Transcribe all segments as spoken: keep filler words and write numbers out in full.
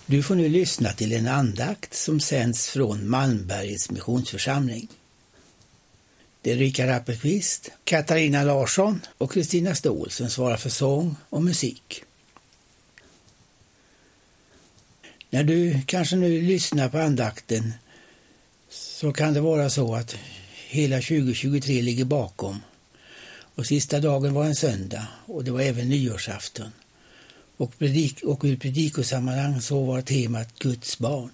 Du får nu lyssna till en andakt som sänds från Malmbergets missionsförsamling. Det är Richard Appelqvist, Katarina Larsson och Kristina Ståhl som svarar för sång och musik. När du kanske nu lyssnar på andakten så kan det vara så att hela tjugo tjugotre ligger bakom. Och sista dagen var en söndag och det var även nyårsafton. Och, predik- och ur predikosammanhang så var temat Guds barn.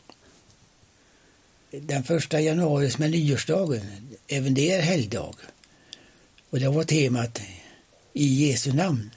Den första januari som är nyårsdagen, även det är helgdag. Och det var temat i Jesu namn.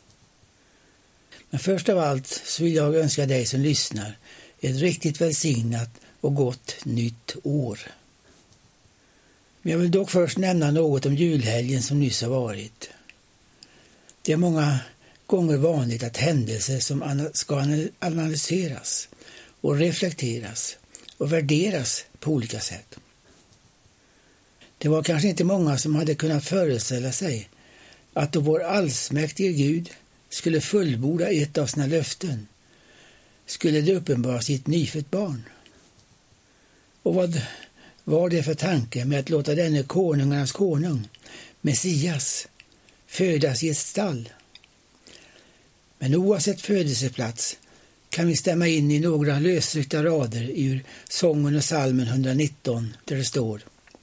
Men först av allt så vill jag önska dig som lyssnar ett riktigt välsignat och gott nytt år. Men jag vill dock först nämna något om julhelgen som nyss har varit. Det är många gånger vanligt att händelser som ska analyseras och reflekteras och värderas på olika sätt. Det var kanske inte många som hade kunnat föreställa sig att då vår allsmäktige Gud skulle fullborda ett av sina löften skulle det uppenbaras i ett nyfött barn. Och vad var det för tanke med att låta denne konungarnas konung, Messias, födas i ett stall? Men oavsett födelseplats kan vi stämma in i några lösryckta rader ur sången och psalmen etthundranitton där det står: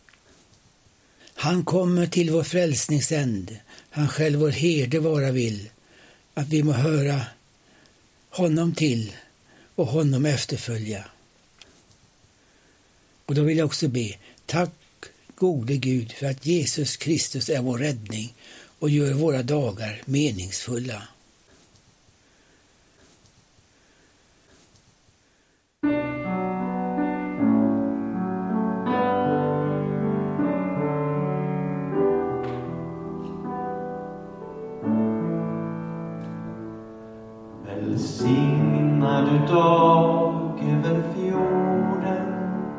Han kommer till vår frälsningsänd, han själv vår herde vara vill, att vi må höra honom till och honom efterfölja. Och då vill jag också be, tack gode Gud för att Jesus Kristus är vår räddning och gör våra dagar meningsfulla. Välsignad dag över fjorden,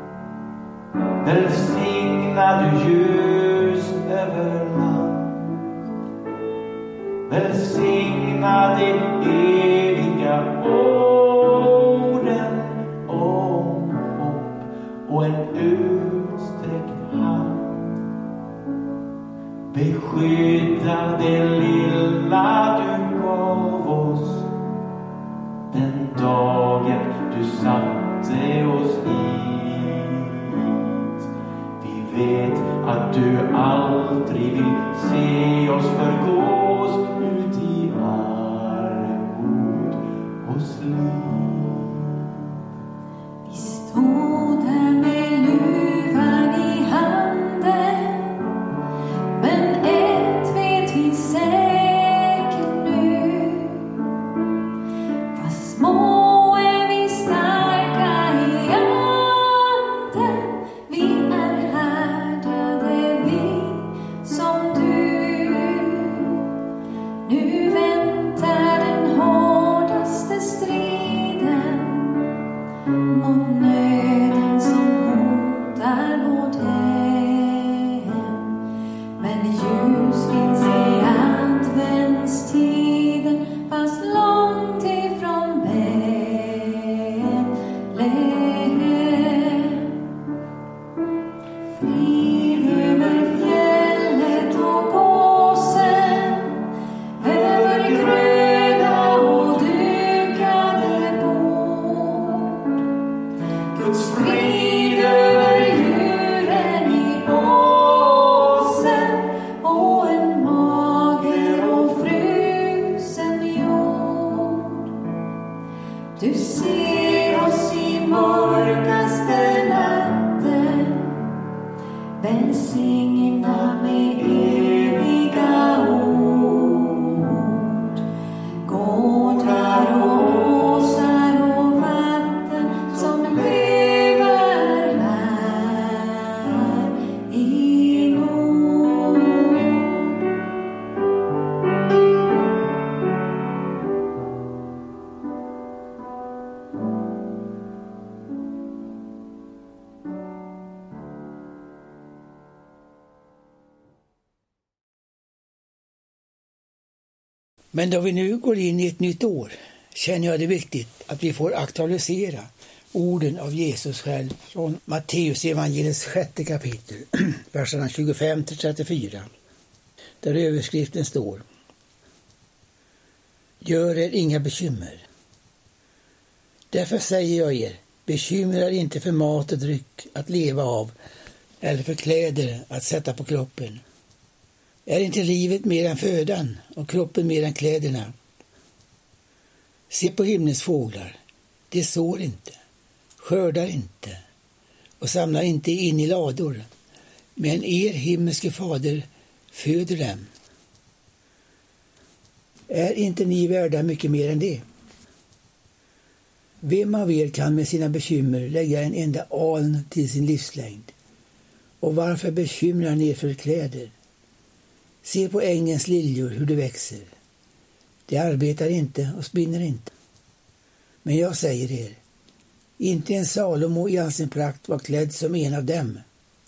välsignad ljus över land, välsignad det eviga orden om hopp och en utsträckt hand. Beskydda det lilla du gav oss den dagen du satte oss hit. Vi vet att du aldrig vill se oss förgås ut i armod och slit. Vi stod där med luvan i handen, men ett vet vi säkert nu: fast små är vi starka i anden, vi är härdade vi som du. Nu väntar den hårdaste striden mot nöden som hotar vårt hem. Men ljus finns i adventstiden, fast långt ifrån Betlehem. Frid över fjället och åsen, över gröda och dukade bord. Guds frid över djuren i åsen och en mager och frusen jord. Du ser oss i mörkaste natten, välsigna med eviga ord. Gårdar och åsar och vatten som lever här i nord. Men då vi nu går in i ett nytt år, känner jag det viktigt att vi får aktualisera orden av Jesus själv från Matteus evangeliets sjätte kapitel, verserna tjugofem till trettiofyra, där överskriften står: Gör er inga bekymmer. Därför säger jag er, bekymra er inte för mat och dryck att leva av eller för kläder att sätta på kroppen. Är inte livet mer än födan och kroppen mer än kläderna? Se på himlens fåglar, de sår inte, skördar inte och samlar inte in i lador, men er himmelske fader föder dem. Är inte ni värda mycket mer än det? Vem av er kan med sina bekymmer lägga en enda aln till sin livslängd? Och varför bekymrar ni er för kläder? Se på ängens liljor hur de växer. De arbetar inte och spinner inte. Men jag säger er, inte en Salomo i all sin prakt var klädd som en av dem.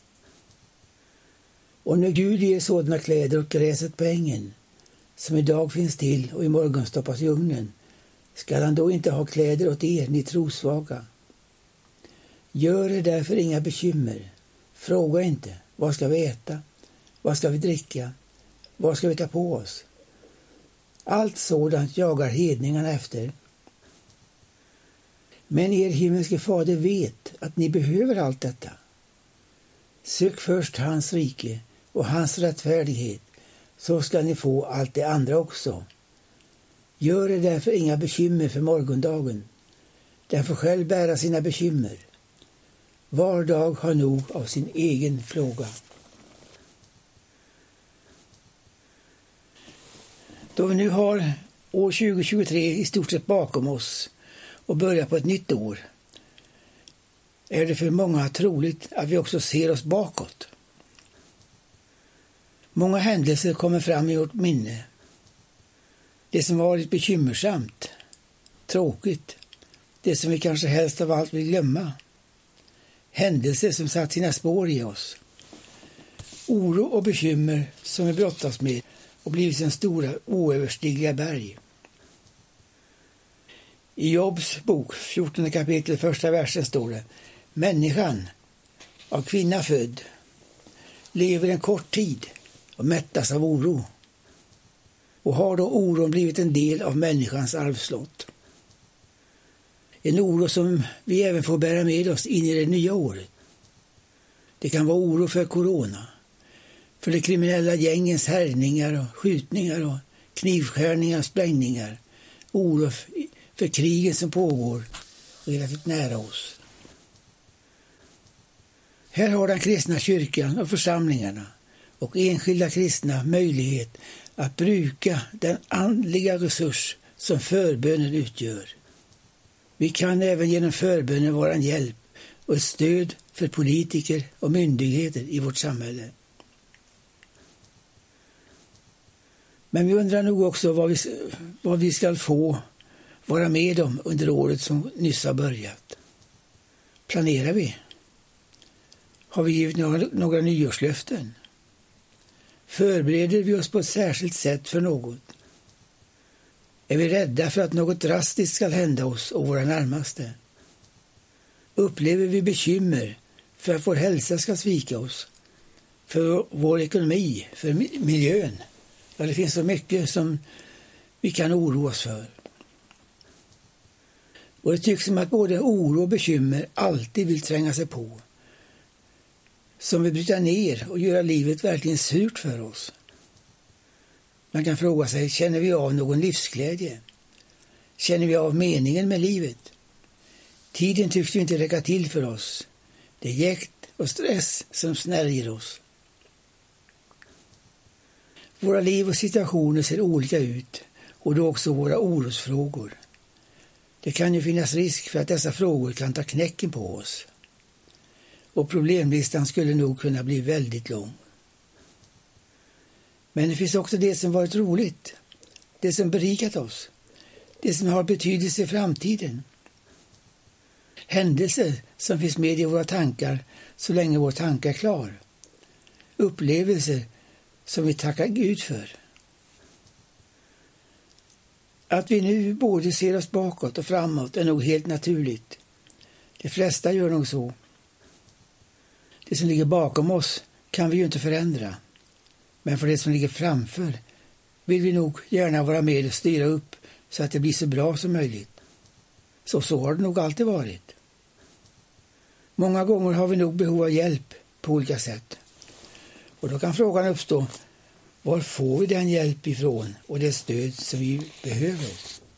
Och när Gud ger sådana kläder åt gräset på ängen, som idag finns till och imorgon stoppas i ugnen, skall han då inte ha kläder åt er, ni trosvaga? Gör er därför inga bekymmer. Fråga inte, vad ska vi äta? Vad ska vi dricka? Vad ska vi ta på oss? Allt sådant jagar hedningarna efter. Men er himmelske fader vet att ni behöver allt detta. Sök först hans rike och hans rättfärdighet, så ska ni få allt det andra också. Gör er därför inga bekymmer för morgondagen. Den får själv bära sina bekymmer. Var dag har nog av sin egen plåga. Då vi nu har år tjugo tjugotre i stort sett bakom oss och börjar på ett nytt år, är det för många troligt att vi också ser oss bakåt. Många händelser kommer fram i vårt minne. Det som varit bekymmersamt, tråkigt, det som vi kanske helst av allt vill glömma. Händelser som satt sina spår i oss. Oro och bekymmer som vi brottas med och blivit som stora oöverstigliga berg. I Jobs bok, fjortonde kapitel, första versen står det: Människan, av kvinna född, lever en kort tid och mättas av oro. Och har då oron blivit en del av människans arvslott. En oro som vi även får bära med oss in i det nya året. Det kan vara oro för corona, för de kriminella gängens härjningar och skjutningar och knivskärningar och sprängningar. Oro för krigen som pågår relativt nära oss. Här har den kristna kyrkan och församlingarna och enskilda kristna möjlighet att bruka den andliga resurs som förbönen utgör. Vi kan även genom förbönen vara en hjälp och ett stöd för politiker och myndigheter i vårt samhälle. Men vi undrar nog också vad vi, vad vi ska få vara med om under året som nyss har börjat. Planerar vi? Har vi givit några, några nyårslöften? Förbereder vi oss på ett särskilt sätt för något? Är vi rädda för att något drastiskt ska hända oss och våra närmaste? Upplever vi bekymmer för att vår hälsa ska svika oss? För vår ekonomi? För miljön? Ja, det finns så mycket som vi kan oroa oss för. Och det tycks som att både oro och bekymmer alltid vill tränga sig på. Som vill bryta ner och göra livet verkligen surt för oss. Man kan fråga sig, känner vi av någon livsglädje? Känner vi av meningen med livet? Tiden tycks ju inte räcka till för oss. Det är jäkt och stress som snärjer oss. Våra liv och situationer ser olika ut och då också våra orosfrågor. Det kan ju finnas risk för att dessa frågor kan ta knäcken på oss. Och problemlistan skulle nog kunna bli väldigt lång. Men det finns också det som varit roligt, det som berikat oss, det som har betydelse i framtiden. Händelser som finns med i våra tankar så länge vår tanke är klar. Upplevelser som vi tackar Gud för. Att vi nu både ser oss bakåt och framåt är nog helt naturligt. De flesta gör nog så. Det som ligger bakom oss kan vi ju inte förändra. Men för det som ligger framför vill vi nog gärna vara med och styra upp så att det blir så bra som möjligt. Så så har det nog alltid varit. Många gånger har vi nog behov av hjälp på olika sätt. Och då kan frågan uppstå, var får vi den hjälp ifrån och det stöd som vi behöver?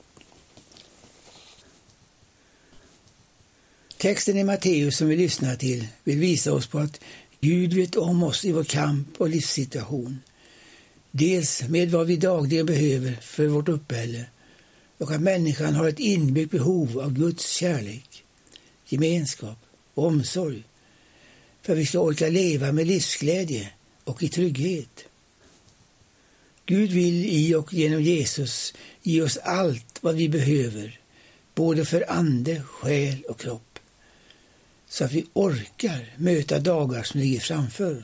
Texten i Matteus som vi lyssnar till vill visa oss på att Gud vet om oss i vår kamp och livssituation. Dels med vad vi dagligen behöver för vårt uppehälle och att människan har ett inbyggt behov av Guds kärlek, gemenskap och omsorg för att vi ska orka leva med livsglädje och i trygghet. Gud vill i och genom Jesus ge oss allt vad vi behöver, både för ande, själ och kropp, så att vi orkar möta dagar som ligger framför.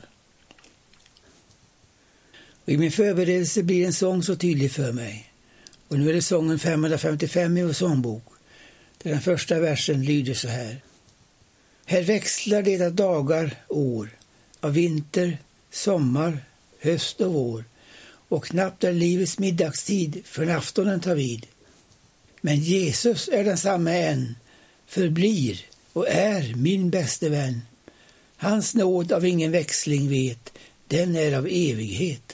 Och i min förberedelse blir en sång så tydlig för mig. Och nu är det sången femhundrafemtiofem i vår sångbok, där den första versen lyder så här. Här växlar det av dagar, år, av vinter, sommar, höst och vår, och knappt är livets middagstid förrän aftonen tar vid. Men Jesus är densamma än, förblir och är min bäste vän. Hans nåd av ingen växling vet, den är av evighet.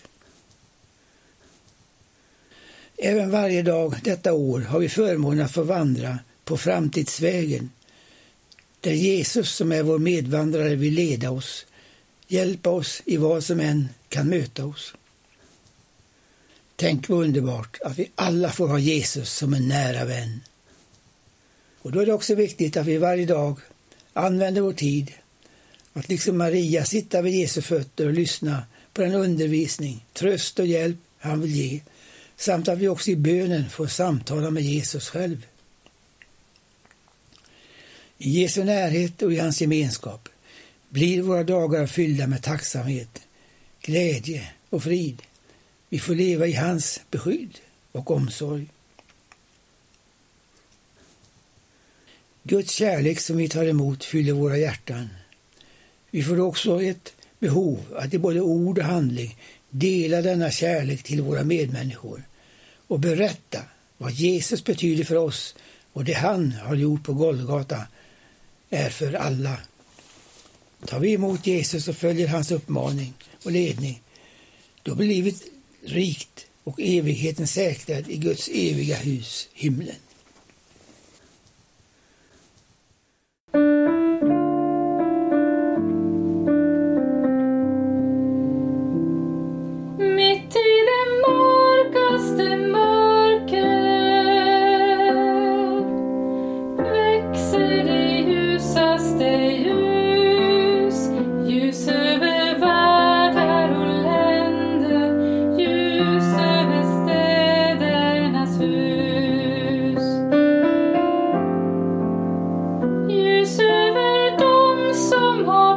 Även varje dag detta år har vi förmånen att få vandra på framtidsvägen, där Jesus som är vår medvandrare vill leda oss, hjälpa oss i vad som än kan möta oss. Tänk vad underbart att vi alla får ha Jesus som en nära vän. Och då är det också viktigt att vi varje dag använder vår tid att liksom Maria sitta vid Jesu fötter och lyssna på den undervisning, tröst och hjälp han vill ge, samt att vi också i bönen får samtala med Jesus själv. I Jesu närhet och i hans gemenskap blir våra dagar fyllda med tacksamhet, glädje och frid. Vi får leva i hans beskydd och omsorg. Guds kärlek som vi tar emot fyller våra hjärtan. Vi får också ett behov att i både ord och handling dela denna kärlek till våra medmänniskor och berätta vad Jesus betyder för oss och det han har gjort på Golgata är för alla. Tar vi emot Jesus och följer hans uppmaning och ledning, då blir livet rikt och evigheten säkrad i Guds eviga hus, himlen. Mitt i det mörkaste mörker växer det ljusaste ljus, ljus över världar och länder, ljus över städernas hus, ljus över dem som har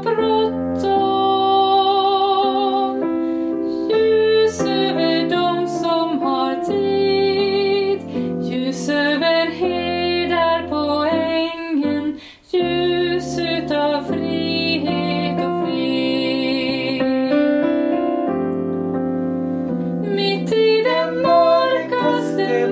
bråttom, ljus över dem som har tid, ljus över herdar på ängen, ljus utav frihet och fred. Mitt i det mörkaste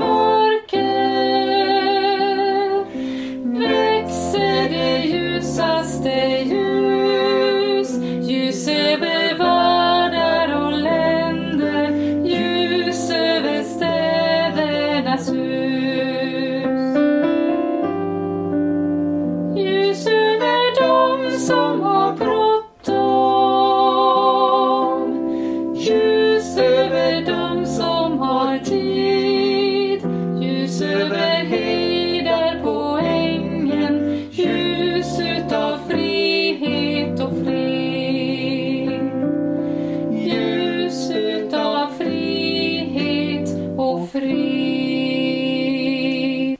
mörker växer det ljusaste ljus, ljus över världar och länder, ljus över städernas hus, ljus över dem som har bråttom, ljus över dem som har tid, ljus över herdar på ängen, ljus utav frihet och fred, ljus utav frihet och fred.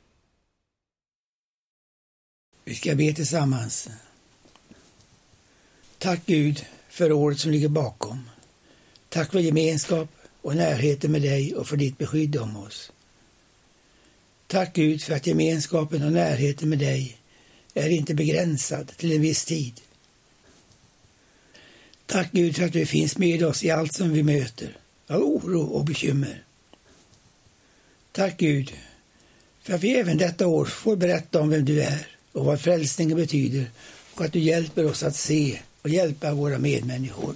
Vi ska be tillsammans. Tack Gud för året som ligger bakom. Tack för gemenskap och närheten med dig och för ditt beskydd om oss. Tack Gud för att gemenskapen och närheten med dig är inte begränsad till en viss tid. Tack Gud för att du finns med oss i allt som vi möter av oro och bekymmer. Tack Gud för att vi även detta år får berätta om vem du är och vad frälsningen betyder och att du hjälper oss att se och hjälpa våra medmänniskor.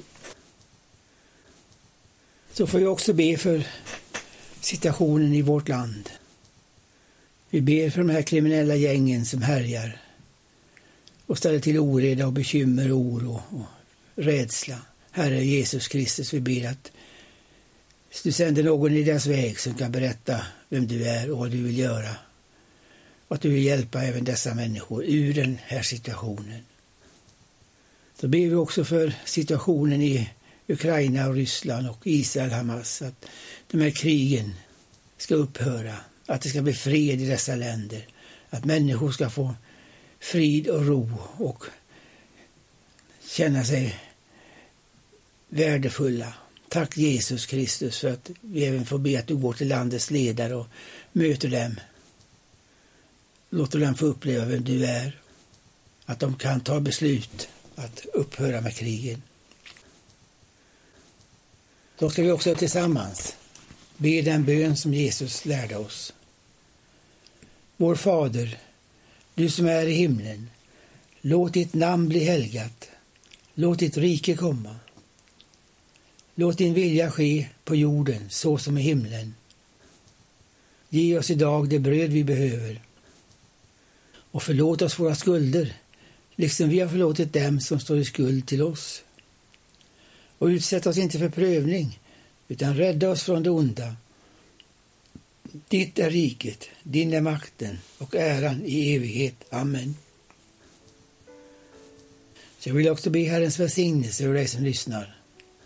Så får vi också be för situationen i vårt land. Vi ber för de här kriminella gängen som härjar och ställer till oreda och bekymmer, oro och rädsla. Herre Jesus Kristus, vi ber att du sänder någon i deras väg som kan berätta vem du är och vad du vill göra. Och att du vill hjälpa även dessa människor ur den här situationen. Så ber vi också för situationen i Ukraina och Ryssland och Israel, Hamas, att de här krigen ska upphöra, att det ska bli fred i dessa länder, att människor ska få frid och ro och känna sig värdefulla. Tack Jesus Kristus för att vi även får be att du går till landets ledare och möter dem. Låter dem få uppleva vem du är, att de kan ta beslut att upphöra med krigen. Då ska vi också tillsammans be den bön som Jesus lärde oss. Vår Fader, du som är i himlen, låt ditt namn bli helgat, låt ditt rike komma. Låt din vilja ske på jorden så som i himlen. Ge oss idag det bröd vi behöver. Och förlåt oss våra skulder, liksom vi har förlåtit dem som står i skuld till oss. Och utsätt oss inte för prövning, utan rädda oss från det onda. Ditt är riket, din är makten och äran i evighet. Amen. Så jag vill också be Herrens välsignelse över dig som lyssnar.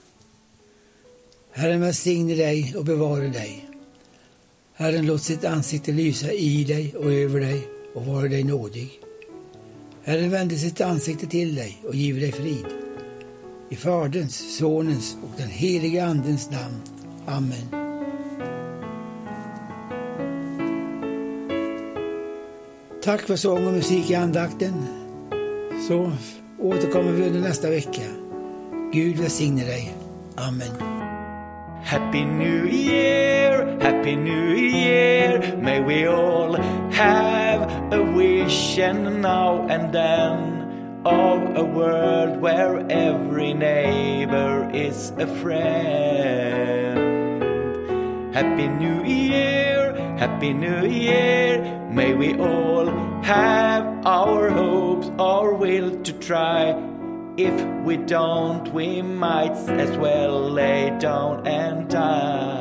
Herren välsigne dig och bevara dig. Herren låt sitt ansikte lysa i dig och över dig och vara dig nådig. Herren vände sitt ansikte till dig och giver dig frid. I Faderns, Sonens och den helige Andens namn. Amen. Tack för sång och musik i andakten. Så återkommer vi under nästa vecka. Gud välsigne dig. Amen. Happy New Year, Happy New Year. May we all have a vision now and then of a world where every neighbor is a friend. Happy New Year, Happy New Year. May we all have our hopes, our will to try. If we don't, we might as well lay down and die.